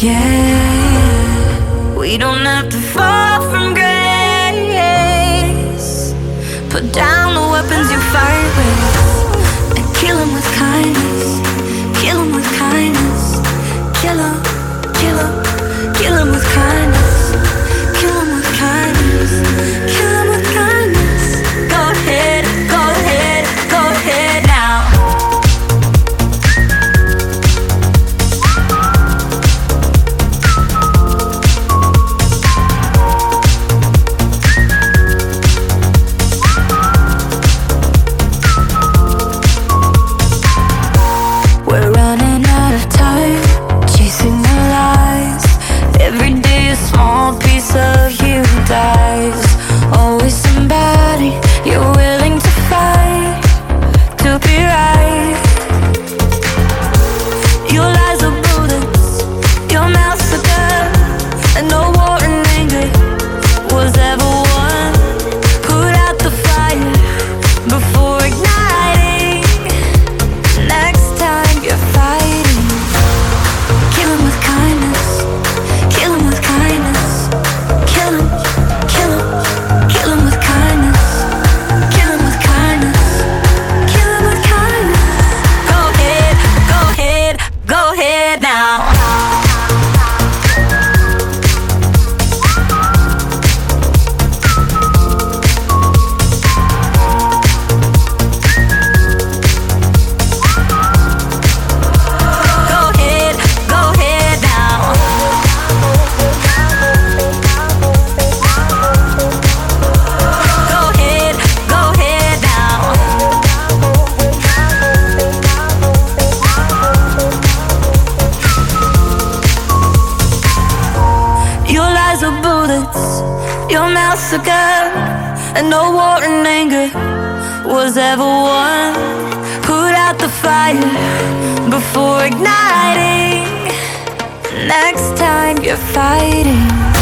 Yeah, we don't have to fall from grace. Put down the weapons you fight with and kill 'em with kindness. Kill 'em with kindness. Kill 'em, kill 'em, kill 'em with kindness. Kill 'em with kindness. Kill 'em with kindness. Go ahead, go ahead, go ahead now. We're running out of time, chasing the lies. Every day a small piece of you dies. Always somebody you're willing to fight to be right. Your lies are bullets, your mouth's a gun, and no war in anger was ever won. Put out the fire before igniting. Next time you're fighting, kill 'em with kindness. Kill 'em with kindness. Kill 'em, kill 'em, kill 'em with kindness. Kill 'em with kindness. Kill 'em with kindness. Go ahead, go ahead, go ahead now. Go ahead, go ahead now. Go ahead, go ahead now. Your lies are bullets, your mouth's a gun, and no war in anger was ever won. Put out the fire before igniting. Next time you're fighting,